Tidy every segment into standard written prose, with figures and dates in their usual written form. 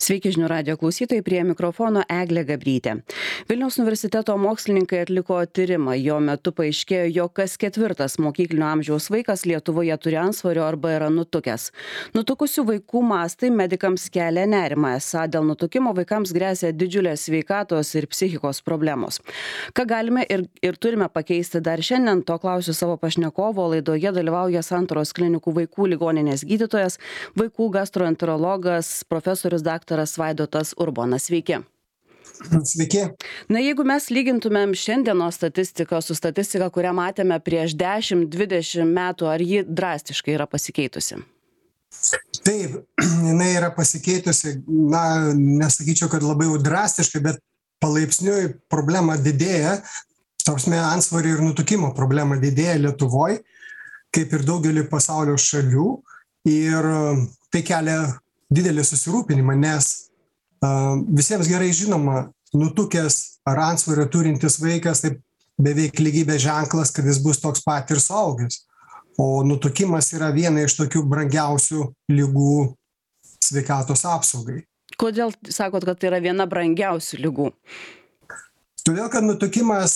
Sveiki žinių radijo klausytojai, prie mikrofono Eglė Gabrytė. Vilniaus universiteto mokslininkai atliko tyrimą. Jo metu paaiškėjo, jog kas ketvirtas mokyklinio amžiaus vaikas Lietuvoje turi antsvorio arba yra nutukęs. Nutukusių vaikų mastai medikams kelia nerimą. Esą dėl nutukimo vaikams gresia didžiulės sveikatos ir psichikos problemos. Ką galime ir turime pakeisti dar šiandien, to klausiu savo pašnekovo. Laidoje dalyvauja Santaros klinikų vaikų ligoninės gydytojas, vaikų gastroenterologas, profesorius daktaras Vaidotas Urbonas. Sveiki. Sveiki. Na, jeigu mes lygintumėm šiandienos statistiką su statistika, kurią matėme prieš 10-20 metų, ar ji drastiškai yra pasikeitusi? Taip, jinai yra pasikeitusi, nesakyčiau, kad labai jau drastiškai, bet palaipsniui problema didėja. Tarpsme, antsvorio ir nutukimo problema didėja Lietuvoje, kaip ir daugelį pasaulio šalių. Ir tai kelia didelį susirūpinimą, nes visiems gerai žinoma, nutukęs ar antsvorio turintis vaikas, tai beveik lygybės ženklas, kad jis bus toks pat ir suaugęs. O nutukimas yra viena iš tokių brangiausių ligų sveikatos apsaugai. Kodėl sakot, kad tai yra viena brangiausių ligų? Todėl, kad nutukimas,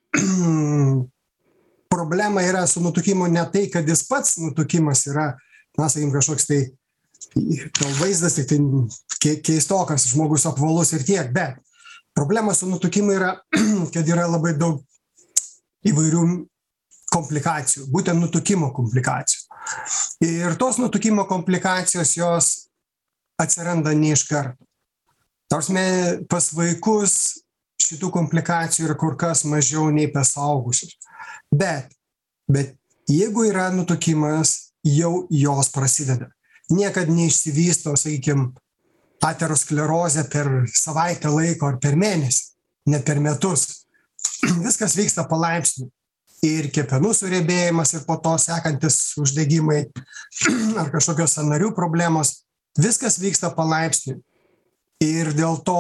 problema yra su nutukimu ne tai, kad jis pats nutukimas yra, kažkoks tai vaizdas, tik tai keistokas, žmogus apvalus ir tiek, bet problema su nutukimu yra, kad yra labai daug įvairių komplikacijų, būtent nutukimo komplikacijų. Ir tos nutukimo komplikacijos jos atsiranda ne iš karto. Tarpsme, pas vaikus šitų komplikacijų yra kur kas mažiau nei pas suaugusius. Bet jeigu yra nutukimas, jau jos prasideda. Niekad neišsivysto, aterosklerozė per savaitę laiko ar per mėnesį, net per metus. Viskas vyksta palaipsniui. Ir kepenų suriebėjimas ir po to sekantis uždegimai ar kažkokios sąnarių problemos, viskas vyksta palaipsniui. Ir dėl to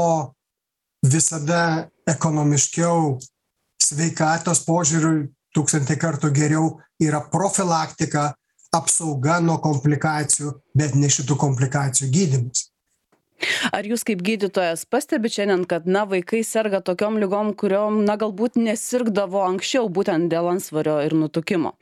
visada ekonomiškiau, sveikatos požiūriu 1000 kartų geriau yra profilaktika, apsauga nuo komplikacijų, bet ne šitų komplikacijų gydymas. Ar jūs kaip gydytojas pastebite šiandien, kad vaikai serga tokiom ligom, kuriom galbūt nesirgdavo anksčiau, būtent dėl antsvorio ir nutukimo?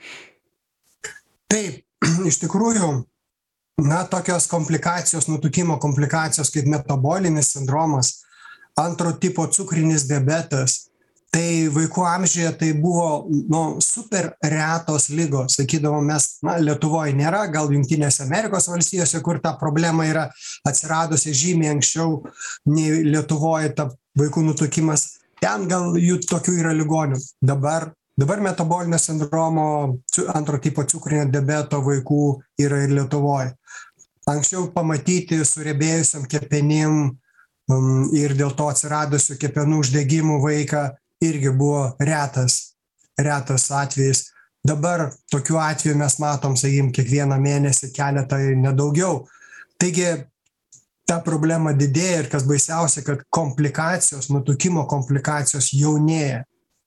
Taip, iš tikrųjų, tokios komplikacijos, nutukimo komplikacijos kaip metabolinis sindromas, antro tipo cukrinis diabetas, tai vaikų amžiuje tai buvo super retos ligos. Sakydavom, mes Lietuvoje nėra, gal Jungtinėse Amerikos valstijose, kur ta problema yra atsiradusi žymiai anksčiau nei Lietuvoje, ta vaikų nutukimas. Ten gal jų tokių yra ligonių. Dabar metabolinio sindromo, antro tipo cukrinio diabeto vaikų yra ir Lietuvoje. Anksčiau pamatyti suriebėjusiam kepenim ir dėl to atsiradusių kepenų uždegimų vaiką irgi buvo retas atvejis. Dabar tokių atvejų mes matom, kiekvieną mėnesį keletą ir nedaugiau. Taigi ta problema didėja ir kas baisiausia, kad nutukimo komplikacijos jaunėja.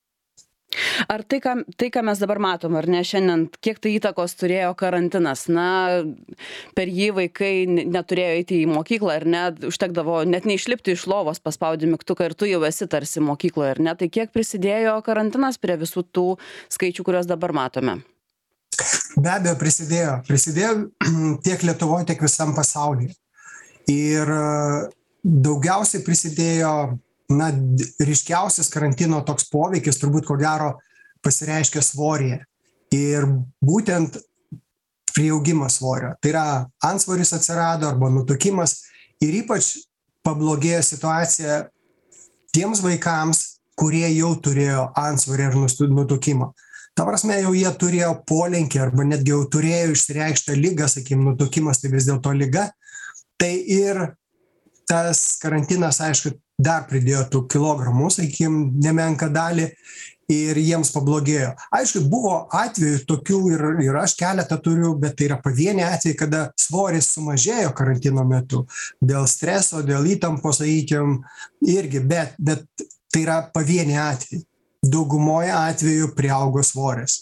Ar tai, ką mes dabar matom, ar ne šiandien, kiek tai įtakos turėjo karantinas? Per jį vaikai neturėjo eiti į mokyklą, ar ne, užtekdavo net neišlipti iš lovos, paspaudi mygtuką ir tu jau esi tarsi mokykloje, ar ne? Tai kiek prisidėjo karantinas prie visų tų skaičių, kuriuos dabar matome? Be abejo, prisidėjo tiek Lietuvoje, tiek visam pasaulyje. Ir daugiausiai prisidėjo ryškiausias karantino toks poveikis turbūt ko gero pasireiškia svoryje. Ir būtent priaugimas svorio. Tai yra antsvoris atsirado arba nutukimas ir ypač pablogėjo situacija tiems vaikams, kurie jau turėjo antsvorį ir nutukimą. Ta prasme, jau jie turėjo polinkį arba netgi jau turėjo išsireikštą ligą, nutukimas tai vis dėlto liga. Tai ir tas karantinas, aišku, dar pridėjo tų kilogramų, nemenką dalį ir jiems pablogėjo. Aišku, buvo atvejų tokių ir aš keletą turiu, bet tai yra pavieniai atvejai, kada svoris sumažėjo karantino metu. Dėl streso, dėl įtampos, irgi, bet tai yra pavieniai atvejai. Daugumoje atvejų priaugo svoris.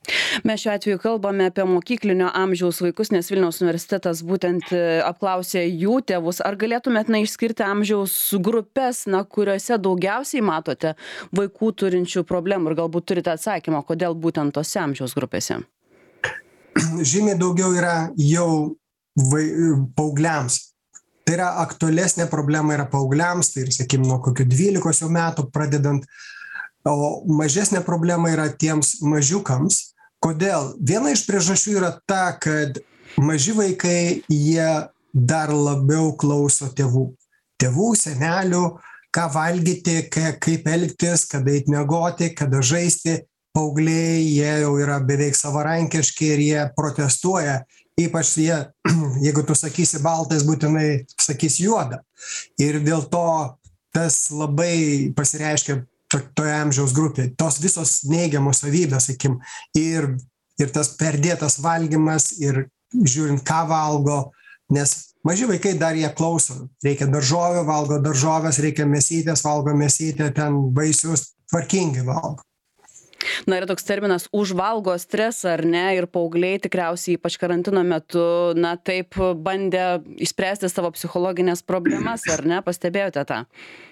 Mes šiuo atveju kalbame apie mokyklinio amžiaus vaikus, nes Vilniaus universitetas būtent apklausė jų tėvus. Ar galėtumėt išskirti amžiaus grupės, kuriuose daugiausiai matote vaikų turinčių problemų ir galbūt turite atsakymą, kodėl būtent tose amžiaus grupėse? Žymiai daugiau yra jau paaugliams. Tai yra aktualesnė problema yra paaugliams, tai ir, sakykime, nuo kokių 12 jau metų pradedant, o mažesnė problema yra tiems mažiukams. Kodėl? Viena iš priežasčių yra ta, kad maži vaikai, jie dar labiau klauso tėvų. Tėvų, senelių, ką valgyti, kaip elgtis, kada eit miegoti, kada žaisti. Paaugliai, jie jau yra beveik savarankiški ir jie protestuoja. Ypač jie, jeigu tu sakysi baltas, būtinai sakys juoda. Ir dėl to tas labai pasireiškia toje amžiaus grupėje. Tos visos neigiamos savybės, sakykim, ir tas perdėtas valgymas, ir žiūrint, ką valgo, nes maži vaikai dar jie klauso. Reikia daržovių, valgo daržovės, reikia mėsytės, valgo mėsytę, ten vaisius, tvarkingai valgo. Na, yra toks terminas užvalgo stresą, ar ne, ir paaugliai tikriausiai ypač karantino metu, taip bandė išspręsti savo psichologinės problemas, ar ne, pastebėjote tą?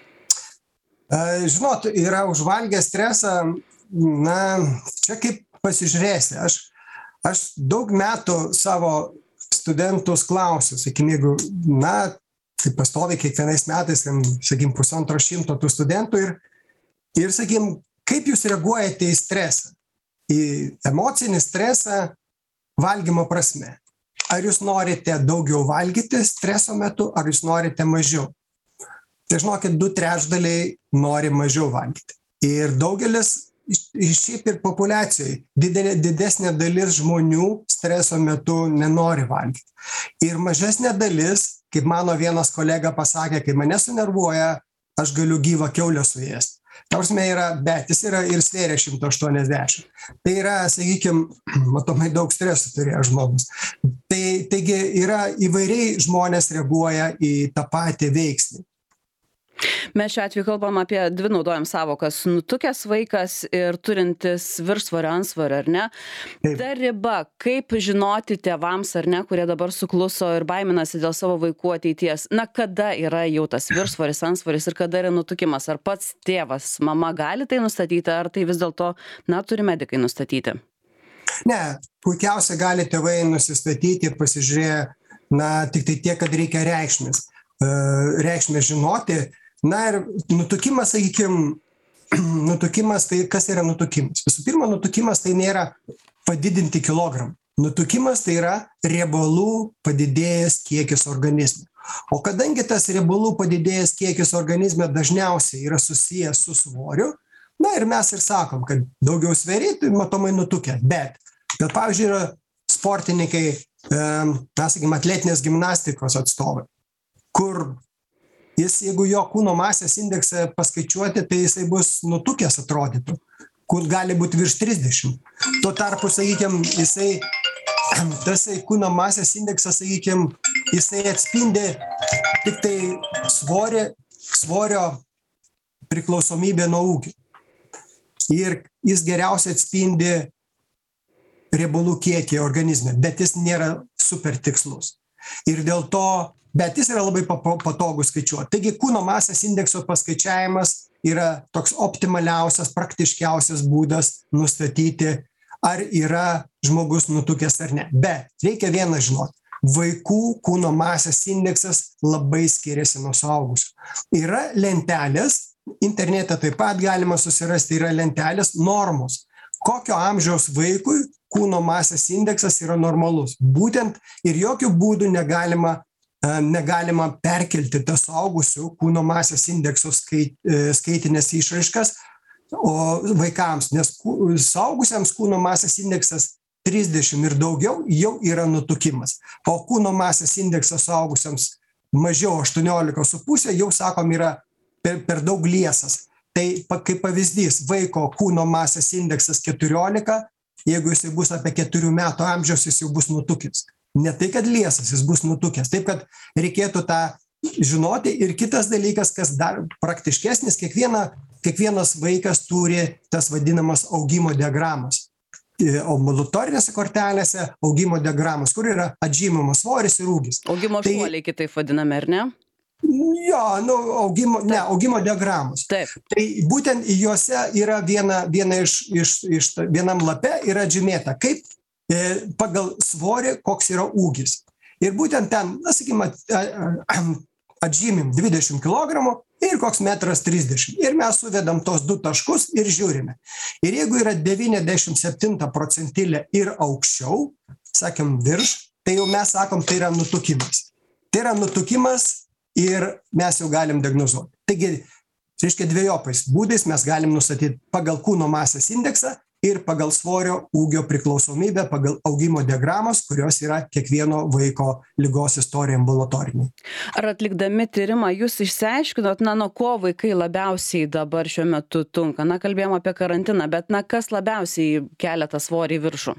Žinot, yra užvalgę stresą, čia kaip pasižiūrėsi. Aš daug metų savo studentus klausiu, sakykim, jeigu, tai pastoviai kiekvienais metais, sakykim, 150 tų studentų ir sakykim, kaip jūs reaguojate į stresą, į emocinį stresą valgymo prasme. Ar jūs norite daugiau valgyti streso metu, ar jūs norite mažiau? Tai žinokit, 2/3 nori mažiau valgyti. Ir daugelis, šiaip ir populiacijai, didesnė dalis žmonių streso metu nenori valgyti. Ir mažesnė dalis, kaip mano vienas kolega pasakė, kai mane sunervuoja, aš galiu gyvą kiaulę suėsti. Tarsime yra, bet jis yra ir svėrė 180. Tai yra, sakykime, matomai daug streso turėjo žmogus. Taigi yra įvairiai žmonės reaguoja į tą patį veiksnį. Mes šiuo atveju kalbam apie dvi naudojam savokas - nutukęs vaikas ir turintis viršsvorio, antsvorio, ar ne? Taip. Ta riba, kaip žinoti tėvams, ar ne, kurie dabar sukluso ir baiminasi dėl savo vaikų ateities, kada yra jau tas viršsvoris, antsvoris ir kada yra nutukimas? Ar pats tėvas, mama gali tai nustatyti, ar tai vis dėlto, turi medikai nustatyti? Ne, puikiausiai gali tėvai nusistatyti, pasižiūrėję, tik tai tiek, kad reikia reikšmės žinoti. Ir nutukimas, sakykime, tai kas yra nutukimas? Visų pirma, nutukimas tai nėra padidinti kilogramą. Nutukimas tai yra riebalų padidėjęs kiekis organizme. O kadangi tas riebalų padidėjęs kiekis organizme dažniausiai yra susijęs su svoriu, ir mes ir sakom, kad daugiau sveri, tai matomai nutukę. Bet pavyzdžiui, yra sportininkai, sakykime, atletinės gimnastikos atstovai, kur jeigu jo kūno masės indeksą paskaičiuoti, tai jisai bus nutukęs atrodytų, kur gali būti virš 30. Tuo tarpu, sakykime, tas kūno masės indeksas, sakykime, jisai atspindi tik tai svorio priklausomybę nuo ūgio. Ir jis geriausiai atspindi riebalų kiekį organizme, bet jis nėra super tikslus. Ir dėl to, bet jis yra labai patogus skaičiuoti. Taigi kūno masės indekso paskaičiavimas yra toks optimaliausias, praktiškiausias būdas nustatyti, ar yra žmogus nutukęs ar ne. Bet reikia vieną žinoti. Vaikų kūno masės indeksas labai skiriasi nuo suaugusių. Yra lentelės, internete taip pat galima susirasti, yra lentelės normos. Kokio amžiaus vaikui kūno masės indeksas yra normalus. Būtent ir jokių būdų negalima perkelti tas suaugusių kūno masės indekso skaitinės išraiškas vaikams, nes suaugusiams kūno masės indeksas 30 ir daugiau jau yra nutukimas. O kūno masės indeksas suaugusiams mažiau 18,5 jau, sakom, yra per daug liesas. Tai kaip pavyzdys, vaiko kūno masės indeksas 14, jeigu jis bus apie 4 metų amžiaus, jis jau bus nutukęs. Ne tai, kad liesas, jis bus nutukęs. Taip, kad reikėtų tą žinoti. Ir kitas dalykas, kas dar praktiškesnis, kiekvienas vaikas turi tas vadinamas augimo diagramas. ambulatorinėse kortelėse augimo diagramos, kur yra atžymamas svoris ir ūgis. Augimo šuoliai kitaip vadiname, ar ne? Jo, augimo diagramos. Taip. Tai būtent juose yra vienam lape yra žymėta, kaip pagal svorį, koks yra ūgis. Ir būtent ten, sakykime, atžymim 20 kg ir koks 1,30 m. Ir mes suvedam tos du taškus ir žiūrime. Ir jeigu yra 97 procentilė ir aukščiau, sakėm virš, tai jau mes sakom, tai yra nutukimas. Tai yra nutukimas ir mes jau galim diagnozuoti. Taigi, reiškia, dviejopais būdais mes galim nustatyti pagal kūno masės indeksą ir pagal svorio ūgio priklausomybę, pagal augimo diagramos, kurios yra kiekvieno vaiko ligos istorija ambulatorinė. Ar atlikdami tyrimą jūs išsiaiškinot, nuo ko vaikai labiausiai dabar šiuo metu tunka? Kalbėjom apie karantiną, bet kas labiausiai kelia tą svorį į viršų?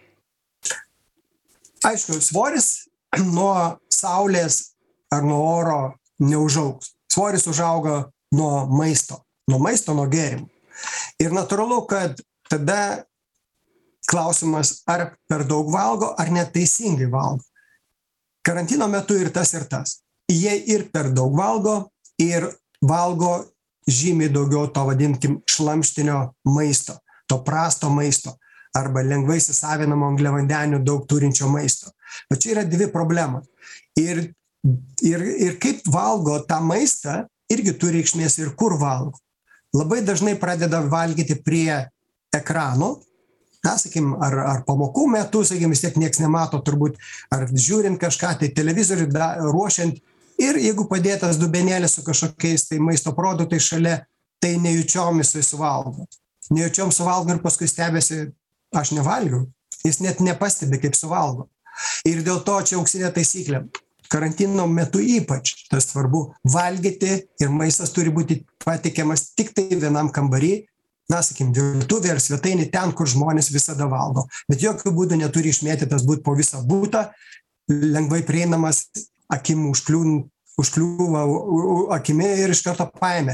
Aišku, svoris nuo saulės ar nuo oro neužaugs. Svoris užauga nuo maisto, nuo gėrimų. Ir natūralu, kad tada klausimas, ar per daug valgo, ar neteisingai valgo. Karantino metu ir tas. Jie ir per daug valgo, ir valgo žymiai daugiau to, vadinkim, šlamštinio maisto, to prasto maisto, arba lengvai įsisavinamo angliavandenių daug turinčio maisto. Bet čia yra dvi problemos. Ir kaip valgo tą maistą, irgi turi reikšmės ir kur valgo. Labai dažnai pradeda valgyti prie ekrano, sakykim, ar pamokų metu, sakykim, vis tiek nieks nemato turbūt, ar žiūrint kažką, tai televizorių ruošiant, ir jeigu padėtas dubenėlis su kažkokiais tai maisto produktai šalia, tai nejučiom jisai suvalgo. Nejučiom suvalgo ir paskui stebėsi, aš nevalgiau. Jis net nepastebi, kaip suvalgo. Ir dėl to čia auksinė taisyklė. Karantino metu ypač tas svarbu valgyti ir maistas turi būti patikiamas tik tai vienam kambarį, sakykim, virtuvė ar svetainė ten, kur žmonės visada valgo. Bet jokių būdų neturi išmėtytas būti po visą butą, lengvai prieinamas, akim užkliūva akimi ir iš karto paėmė.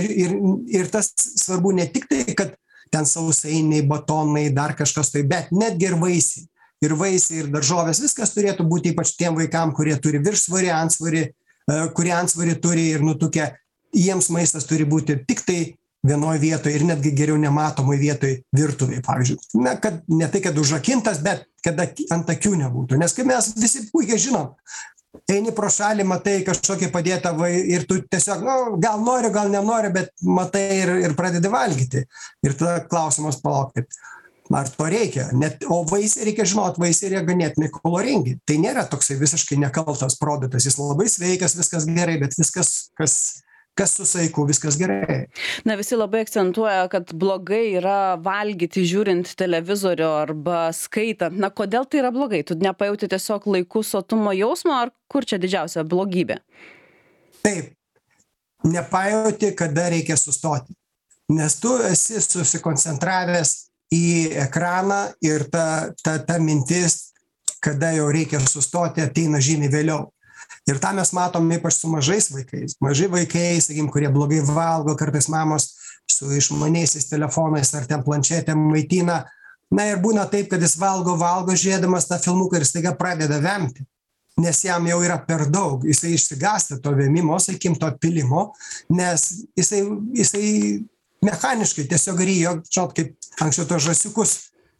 Ir tas svarbu ne tik tai, kad ten sausainiai, batonai, dar kažkas tai, bet netgi ir vaisiai. Ir vaisiai, ir daržovės, viskas turėtų būti ypač tiem vaikam, kurie turi viršsvorį, antsvorį, kurie antsvorį turi ir nutukę. Jiems maistas turi būti tik tai vienoje vietoje ir netgi geriau nematomai vietoje virtuvėje, pavyzdžiui. Kad ne tai, kad užrakintas, bet kad ant akių nebūtų. Nes kaip mes visi puikiai žinom, eini pro šalį, matai kažkokį padėtą ir tu tiesiog, gal nori, gal nenori, bet matai ir pradedi valgyti. Ir tada klausimas, palaukit, ar to reikia? O vaisiai reikia žinoti, vaisiai yra ganėtinai kaloringi. Tai nėra toksai visiškai nekaltas produktas. Jis labai sveikas, viskas gerai, bet viskas, kas su saiku, viskas gerai. Visi labai akcentuoja, kad blogai yra valgyti žiūrint televizorių arba skaitant. Kodėl tai yra blogai? Tu nepajauti tiesiog laikų sotumo jausmo, ar kur čia didžiausia blogybė? Taip, nepajauti, kada reikia sustoti. Nes tu esi susikoncentravęs į ekraną ir ta mintis, kada jau reikia sustoti, ateina žymiai vėliau. Ir tą mes matom ypač su mažais vaikais. Mažai vaikai, sakykim, kurie blogai valgo, kartais mamos su išmaniaisiais telefonais ar ten planšetėm maitina. Ir būna taip, kad jis valgo, žiūrėdamas tą filmuką ir staiga pradeda vemti. Nes jam jau yra per daug. Jisai išsigąsta to vėmimo, sakykim, to pilimo, nes jisai mechaniškai tiesiog ryjo, kaip anksčiau tos žąsiukus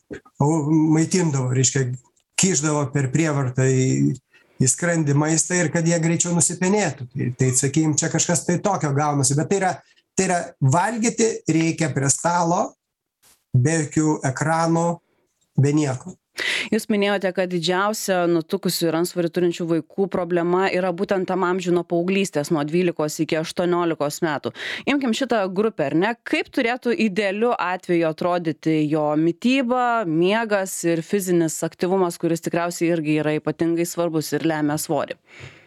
maitindavo, reiškia, kišdavo per prievartą į skrandį maistą ir kad jie greičiau nusipenėtų. Tai sakykim, čia kažkas tai tokio gaunasi, bet tai yra valgyti reikia prie stalo, be jokių ekranų, be nieko. Jūs minėjote, kad didžiausia nutukusių ir antsvorį turinčių vaikų problema yra būtent tam amžiui nuo paauglystės, nuo 12 iki 18 metų. Imkim šitą grupę, ar ne? Kaip turėtų idealiu atveju atrodyti jo mityba, miegas ir fizinis aktyvumas, kuris tikriausiai irgi yra ypatingai svarbus ir lemia svorį?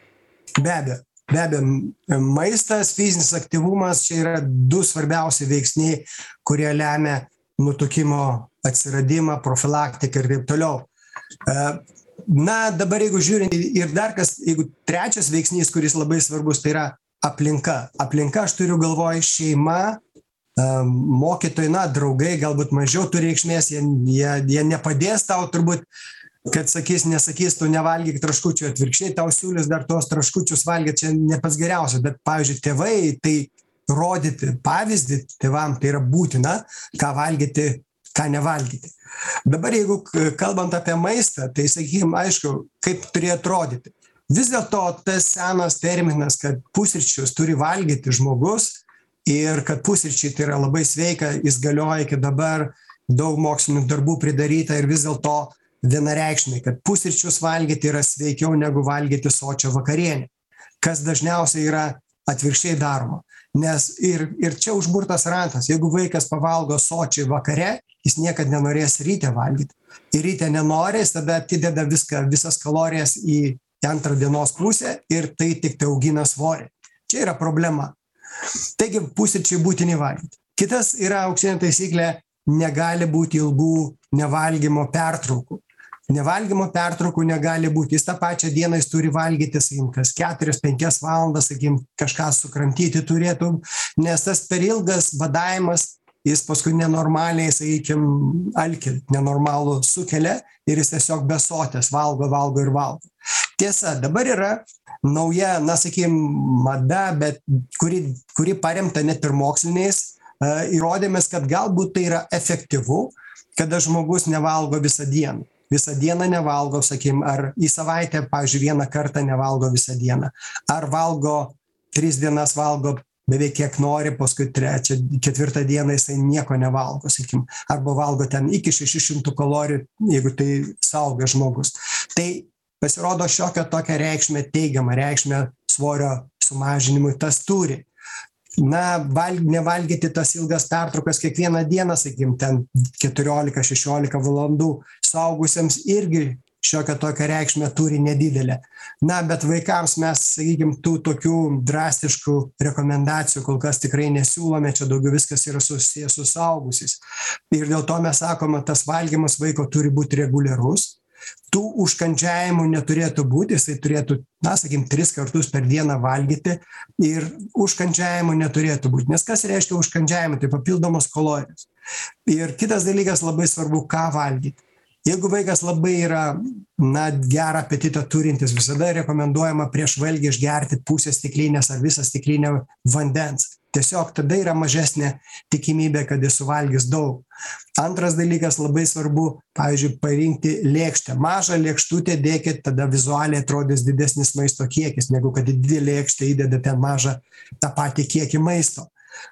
Be abejo, maistas, fizinis aktyvumas, čia yra du svarbiausi veiksniai, kurie lemia nutukimo atsiradimą, profilaktiką ir taip toliau. Dabar jeigu žiūrint ir dar kas, jeigu trečias veiksnys, kuris labai svarbus, tai yra aplinka. Aplinka, aš turiu galvoj, šeima, mokytojai, draugai galbūt mažiau turi reikšmės, jie nepadės tau turbūt, kad nesakys, tu nevalgyk traškučių, atvirkščiai tau siūlys dar tuos traškučius valgyti, čia ne pats geriausias, bet pavyzdžiui, tėvai, tai rodyti pavyzdį tėvam, tai yra būtina, ką valgyti, ką nevalgyti. Dabar jeigu kalbant apie maistą, tai sakykime, aišku, kaip turėjo atrodyti. Vis dėlto tas senas terminas, kad pusryčius turi valgyti žmogus ir kad pusryčiai tai yra labai sveika, jis galioja iki dabar, daug mokslinių darbų pridaryta ir vis dėlto vienareikšmiai, kad pusryčius valgyti yra sveikiau negu valgyti sočią vakarienę, kas dažniausiai yra atvirkščiai daroma. Nes ir čia užburtas ratas, jeigu vaikas pavalgo sočiai vakare, jis niekad nenorės ryte valgyti. Ir ryte nenorės, tada atideda visas kalorijas į antrą dienos pusę ir tai tik tai augina svorį. Čia yra problema. Taigi pusryčiai būtini valgyti. Kitas yra auksinė taisyklė, negali būti ilgų nevalgymo pertraukų. Nevalgymo pertraukų negali būti. Jis tą pačią dieną jis turi valgyti, sakykim, kas 4-5 valandas, sakykim, kažką sukramtyti turėtų, nes tas per ilgas badavimas, jis paskui nenormaliai, sakykim, alkį nenormalų sukelia ir jis tiesiog besotės valgo ir valgo. Tiesa, dabar yra nauja, sakykim, mada, bet kuri paremta net ir moksliniais įrodymais, kad galbūt tai yra efektyvu, kada žmogus nevalgo visą dieną. Visą dieną nevalgo, sakykim, ar į savaitę, pavyzdžiui, vieną kartą nevalgo visą dieną. Ar valgo 3 dienas valgo beveik kiek nori, paskui 3, 4 dieną jisai nieko nevalgo, sakykim. Arba valgo ten iki 600 kalorijų, jeigu tai saugas žmogus. Tai pasirodo šiokią tokią reikšmę, teigiamą reikšmę svorio sumažinimui tas turi. Nevalgyti tas ilgas pertraukas kiekvieną dieną, sakykim, ten 14-16 valandų saugusiems irgi šiokią tokią reikšmę turi nedidelę. Bet vaikams mes, sakykim, tų tokių drastiškų rekomendacijų kol kas tikrai nesiūlome, čia daugiau viskas yra susijęs su saugusiais. Ir dėl to mes sakome, tas valgymas vaiko turi būti reguliarus. Tų užkandžiavimų neturėtų būti, jisai turėtų, sakykim, 3 kartus per dieną valgyti ir užkandžiavimų neturėtų būti. Nes kas reiškia užkandžiavimą? Tai papildomos kalorijos. Ir kitas dalykas labai svarbu, ką valgyti. Jeigu vaikas labai yra, gerą apetitą turintis, visada rekomenduojama prieš valgį išgerti pusę stiklinės ar visą stiklinę vandens. Tiesiog tada yra mažesnė tikimybė, kad jis suvalgys daug. Antras dalykas labai svarbu, pavyzdžiui, parinkti lėkštę. Mažą lėkštutę dėkit, tada vizualiai atrodys didesnis maisto kiekis, negu kad į didelį lėkštę įdeda ten mažą tą patį kiekį maisto.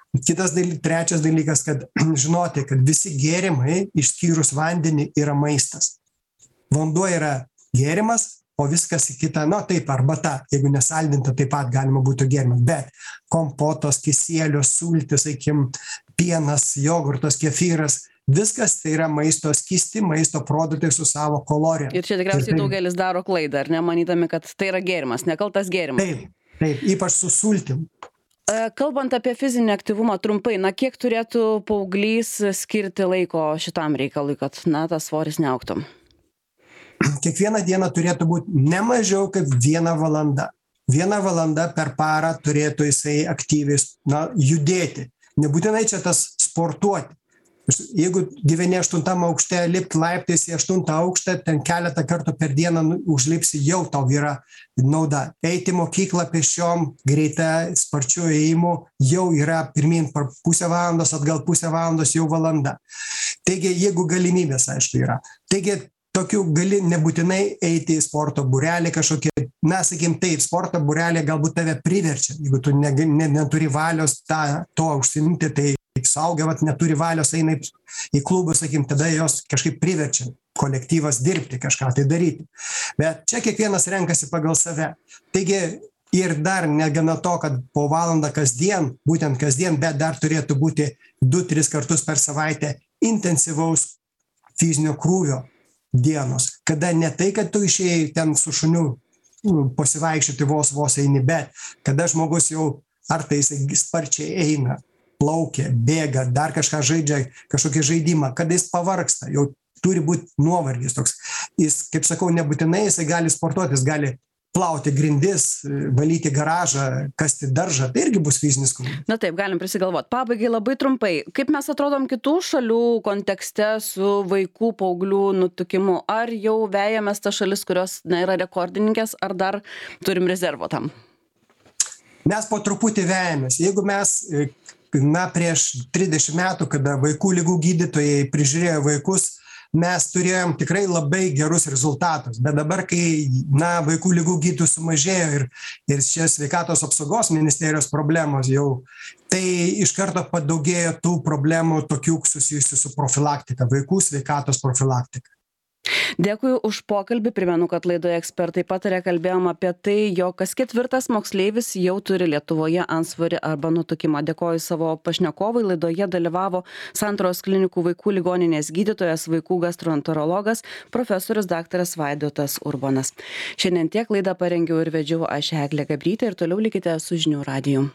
Trečias dalykas, kad žinoti, kad visi gėrimai, išskyrus vandenį, yra maistas. Vanduo yra gėrimas, o viskas į kitą, taip, arbata, jeigu nesaldinta, taip pat galima būtų gėrimas, bet kompotos, kisielius, sultis, sakykim, pienas, jogurtas, kefyras, viskas tai yra maisto skysti, maisto produktai su savo kalorijom. Ir čia tikriausiai daugelis daro klaidą, ar ne, manydami, kad tai yra gėrimas, nekaltas gėrimas. Taip, ypač su sultim. Kalbant apie fizinį aktyvumą trumpai, kiek turėtų paauglys skirti laiko šitam reikalui, kad, tas svoris neaugtų? Kiekvieną dieną turėtų būti ne mažiau kaip 1 valanda. 1 valanda per parą turėtų jisai aktyviai judėti. Nebūtinai čia tas sportuoti. Jeigu gyveni 8 aukšte, lipti laiptais į 8 aukštą, ten keletą kartų per dieną užlipsi, jau tau yra nauda. Eiti mokyklą pešiom, greita, sparčiu ėjimu, jau yra pirmin per pusę valandos, atgal pusę valandos, jau valanda. Taigi, jeigu galimybės, aišku, yra. Taigi, tokių gali nebūtinai eiti į sporto būrelį kažkokie, sakykim, taip, sporto būrelį galbūt tave priverčia, jeigu tu neturi valios to užsiimti, tai suaugę neturi valios, eina į klubą, sakykim, tada jos kažkaip priverčia kolektyvas dirbti, kažką tai daryti. Bet čia kiekvienas renkasi pagal save. Taigi ir dar negana to, kad po valandą kasdien, būtent kasdien, bet dar turėtų būti 2-3 kartus per savaitę intensyvaus fizinio krūvio dienos, kada ne tai, kad tu išėjai ten su šuniu pasivaikščioti vos eini, bet kada žmogus jau ar tai jisai sparčiai eina, plaukia, bėga, dar kažką žaidžia, kažkokį žaidimą, kada jis pavargsta, jau turi būti nuovargis toks. Jis, kaip sakau, nebūtinai jisai gali sportuoti, jis gali plauti grindis, valyti garažą, kasti daržą, tai irgi bus fizinis krūvis. Na taip, galim prisigalvoti. Pabaigai labai trumpai. Kaip mes atrodom kitų šalių kontekste su vaikų, paauglių nutukimu? Ar jau vejamės tas šalis, kurios yra rekordininkės, ar dar turim rezervo tam? Mes po truputį vejamės. Jeigu mes prieš 30 metų, kada vaikų ligų gydytojai prižiūrėjo vaikus, mes turėjom tikrai labai gerus rezultatus, bet dabar, kai vaikų ligų gydytojų sumažėjo ir čia sveikatos apsaugos ministerijos problemos jau, tai iš karto padaugėjo tų problemų tokių susijusių su profilaktika, vaikų sveikatos profilaktika. Dėkui už pokalbį. Primenu, kad laidoje Ekspertai pataria kalbėjom apie tai, jog kas 4 moksleivis jau turi Lietuvoje antsvorį arba nutukimą. Dėkoju savo pašnekovui. Laidoje dalyvavo Santaros klinikų vaikų ligoninės gydytojas, vaikų gastroenterologas, profesorius daktaras Vaidotas Urbonas. Šiandien tiek laidą parengiau ir vedžiau aš, Eglė Gabrytė, ir toliau likite su Žinių radiju.